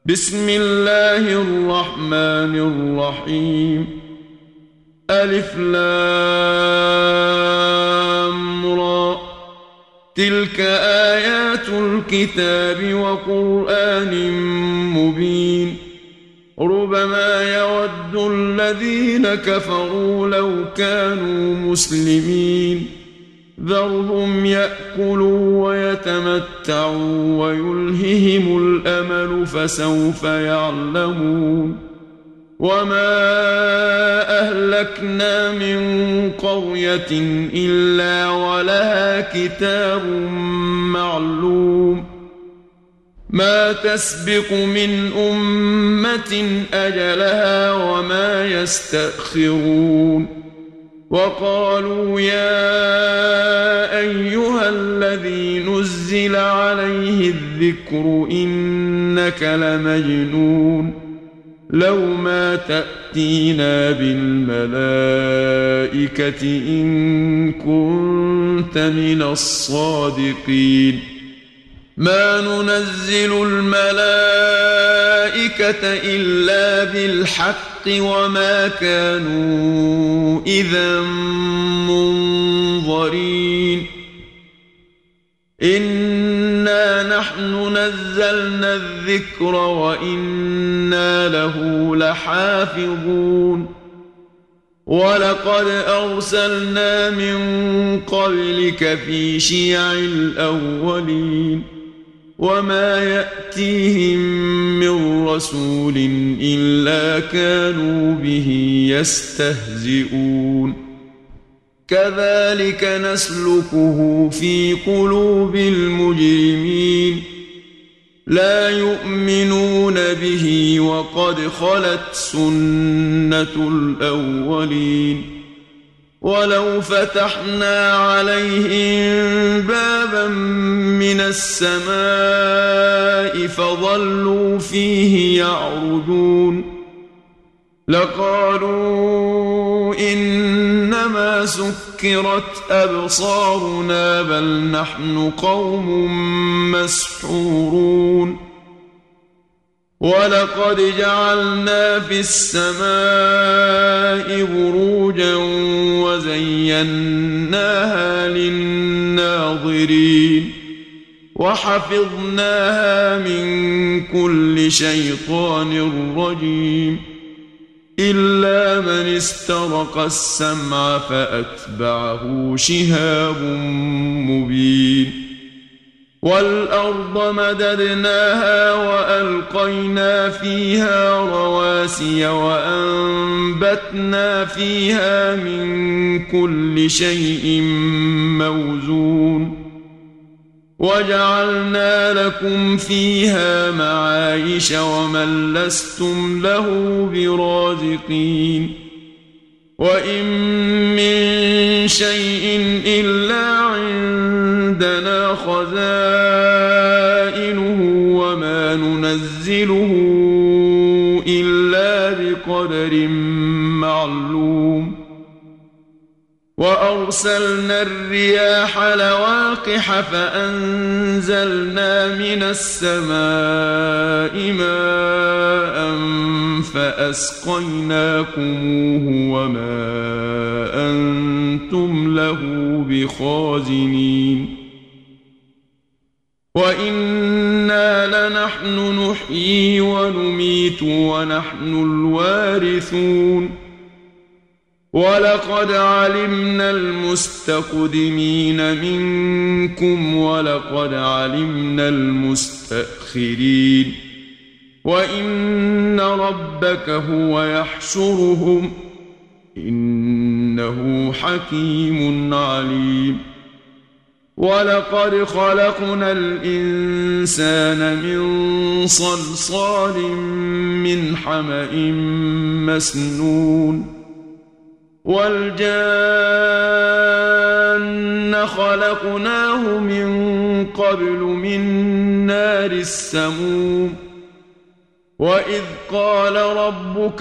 بسم الله الرحمن الرحيم. ألف لام را، تلك آيات الكتاب وقرآن مبين. ربما يود الذين كفروا لو كانوا مسلمين. ذرهم يأكلوا ويتمتعوا ويلههم الأمل فسوف يعلمون. وما أهلكنا من قرية إلا ولها كتاب معلوم. ما تسبق من أمة أجلها وما يستأخرون. وقالوا يا أيها الذي نزل عليه الذكر إنك لمجنون. لو ما تأتينا بالملائكة إن كنت من الصادقين. ما ننزل الملائكة إلا بالحق وما كانوا إذا منظرين. إنا نحن نزلنا الذكر وإنا له لحافظون. ولقد أرسلنا من قبلك في شيع الأولين. وما يأتيهم من رسول إلا كانوا به يستهزئون. كذلك نسلكه في قلوب المجرمين. لا يؤمنون به وقد خلت سنة الأولين. ولو فتحنا عليهم بابا من السماء فظلوا فيه يعرجون لقالوا إنما سكرت أبصارنا بل نحن قوم مسحورون. ولقد جعلنا في السماء بروجا وزيناها للناظرين. وحفظناها من كل شيطان رجيم إلا من استرق السمع فأتبعه شهاب مبين. والأرض مددناها وألقينا فيها رواسي وأنبتنا فيها من كل شيء موزون. وجعلنا لكم فيها معايش ومن لستم له برازقين. وإن من شيء إلا عندنا خزائنه وما ننزله إلا بقدر معلوم. وأرسلنا الرياح لواقح فأنزلنا من السماء ماء فأسقيناكموه وما أنتم له بخازنين. وإنا لنحن نحيي ونميت ونحن الوارثون. ولقد علمنا المستقدمين منكم ولقد علمنا المستأخرين. وإن ربك هو يحشرهم إنه حكيم عليم. ولقد خلقنا الإنسان من صلصال من حمأ مسنون. والجان خلقناه من قبل من نار السموم. وإذ قال ربك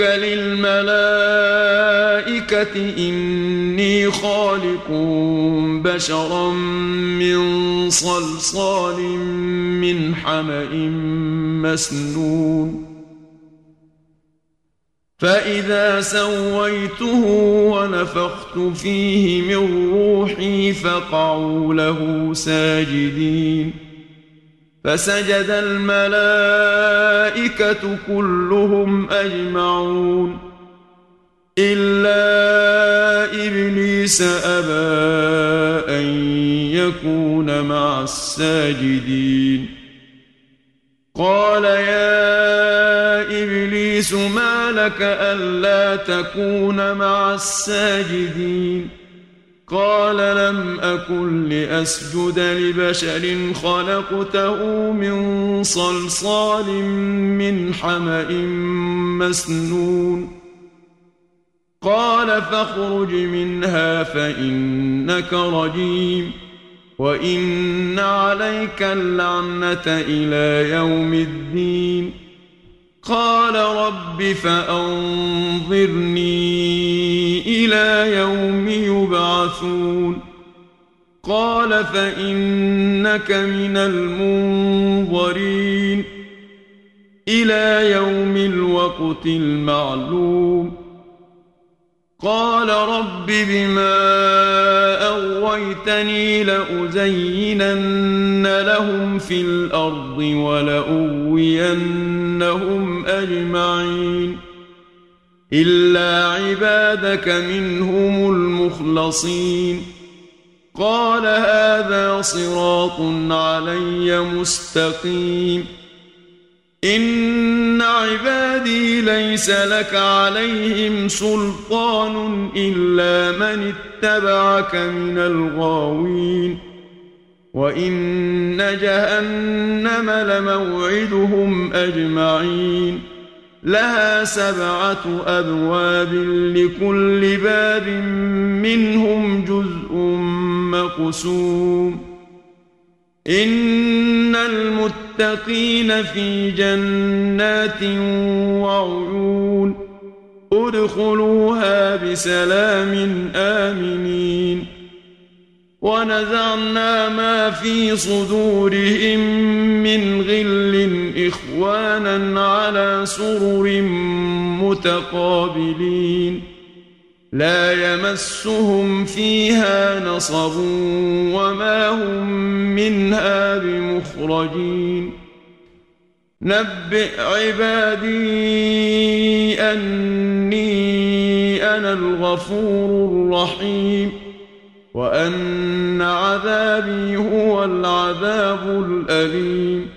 للملائكة إني خالق بشرا من صلصال من حمأ مسنون فإذا سويته ونفخت فيه من روحي فقعوا له ساجدين فسجد الملائكة كلهم أجمعون إلا إبليس أبى أن يكون مع الساجدين قال يا إبليس ما لك ألا تكون مع الساجدين قال لم أكن لأسجد لبشر خلقته من صلصال من حمأ مسنون قال فاخرج منها فإنك رجيم وإن عليك اللعنة إلى يوم الدين قال رب فأنظرني إلى يوم يبعثون قال فإنك من المنظرين إلى يوم الوقت المعلوم قال رب بما أغويتني لأزينن لهم في الأرض ولأغوينهم أجمعين إلا عبادك منهم المخلصين قال هذا صراط علي مستقيم إن عبادي ليس لك عليهم سلطان إلا من اتبعك من الغاوين وإن جهنم لموعدهم أجمعين لها 7 أبواب لكل باب منهم جزء مقسوم إن المتقين في جنات وعيون ادخلوها بسلام آمنين ونزعنا ما في صدورهم من غل إخوانا على سرر متقابلين لا يمسهم فيها نصب وما هم منها بمخرجين نبئ عبادي أني أنا الغفور الرحيم وأن عذابي هو العذاب الأليم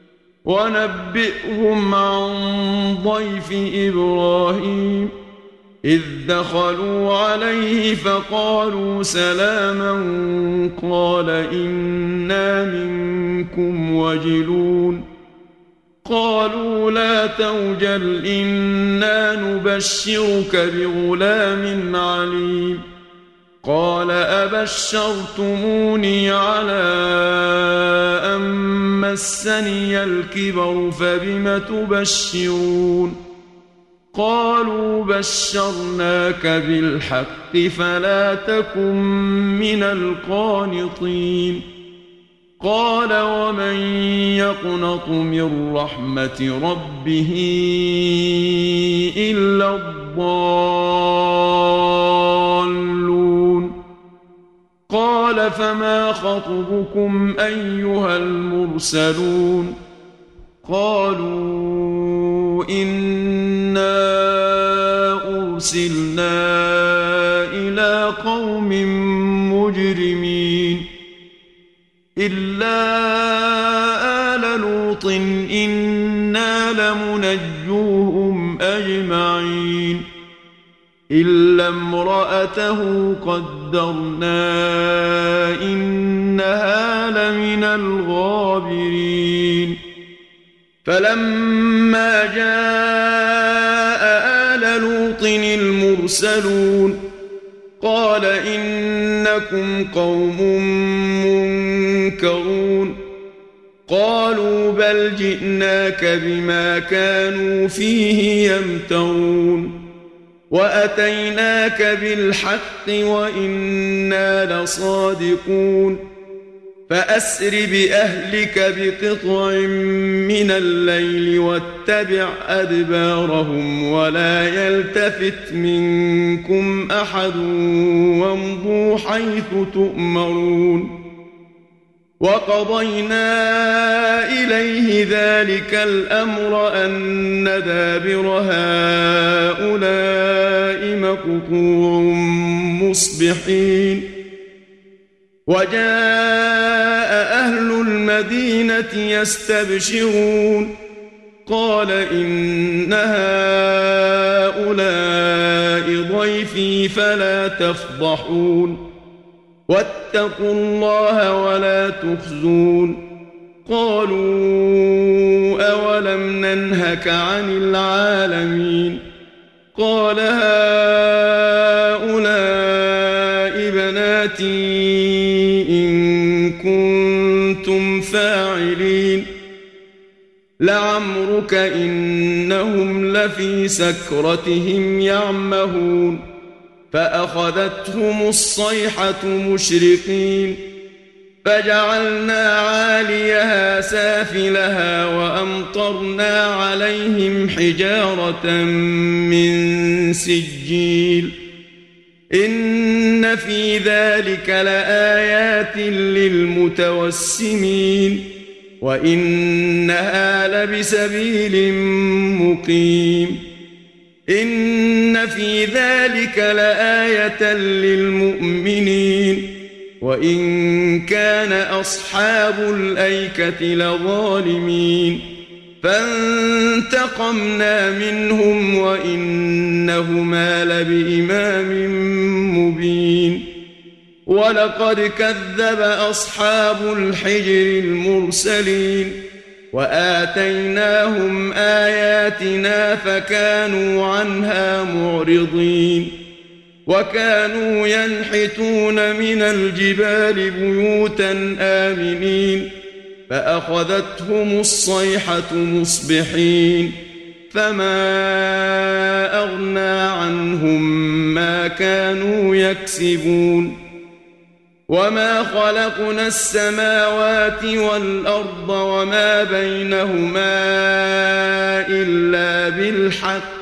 ونبئهم عن ضيف إبراهيم إذ دخلوا عليه فقالوا سلاما قال إنا منكم وجلون قالوا لا توجل إنا نبشرك بغلام عليم قال أبشرتموني على أن مسني الكبر فبم تبشرون قالوا بشرناك بالحق فلا تكن من القانطين قال ومن يقنط من رحمة ربه إلا الضالون قال فما خطبكم أيها المرسلون قالوا إنا أرسلنا إلى قوم مجرمين إلا آل لوط إنا لمنجوهم أجمعين إلا امرأته قدرنا إنها لمن الغابرين فلما جاء آل لوط المرسلون قال إنكم قوم منكرون قالوا بل جئناك بما كانوا فيه يمترون وأتيناك بالحق وإنا لصادقون فأسر بأهلك بقطع من الليل واتبع أدبارهم ولا يلتفت منكم أحد وامضوا حيث تؤمرون وقضينا إليه ذلك الأمر أن دابر هؤلاء مقطوع مصبحين وجاء أهل المدينة يستبشرون قال إن هؤلاء ضيفي فلا تفضحون واتقوا الله ولا تخزون قالوا أولم ننهك عن العالمين قال هؤلاء بناتي إن كنتم فاعلين لعمرك إنهم لفي سكرتهم يعمهون فأخذتهم الصيحة مشرقين فجعلنا عاليها سافلها وأمطرنا عليهم حجارة من سجيل إن في ذلك لآيات للمتوسمين وإنها لبسبيل مقيم إن في ذلك لآية للمؤمنين وإن كان أصحاب الأيكة لظالمين فانتقمنا منهم وإنهما لبإمام مبين ولقد كذب أصحاب الحجر المرسلين وآتيناهم آياتنا فكانوا عنها معرضين وكانوا ينحتون من الجبال بيوتا آمنين فأخذتهم الصيحة مصبحين فما أغنى عنهم ما كانوا يكسبون وما خلقنا السماوات والأرض وما بينهما إلا بالحق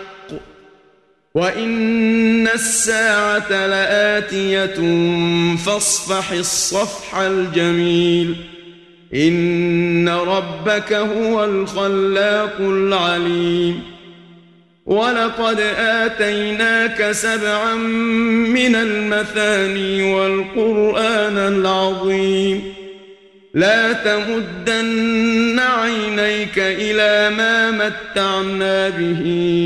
وإن الساعة لآتية فاصفح الصفح الجميل إن ربك هو الخلاق العليم ولقد آتيناك 7 من المثاني والقرآن العظيم لا تمدن عينيك إلى ما متعنا به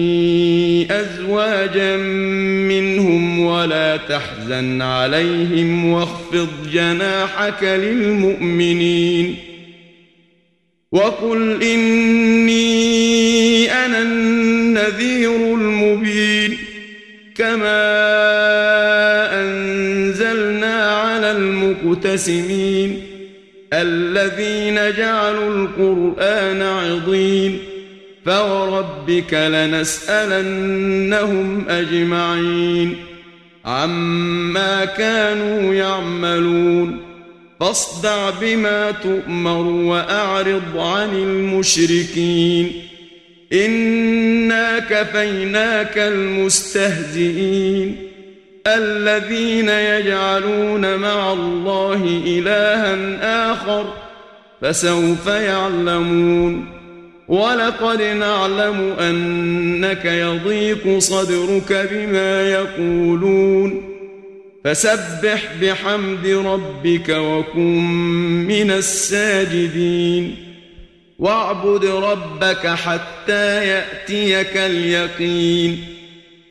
أزواجا منهم ولا تحزن عليهم واخفض جناحك للمؤمنين وقل إني أنا النذير المبين كما أنزلنا على المقتسمين الذين جعلوا القرآن عضين فوربك لنسألنهم أجمعين عما كانوا يعملون فاصدع بما تؤمر وأعرض عن المشركين إنا كفيناك المستهزئين الذين يجعلون مع الله إلها آخر فسوف يعلمون ولقد نعلم أنك يضيق صدرك بما يقولون فسبح بحمد ربك وكن من الساجدين واعبد ربك حتى يأتيك اليقين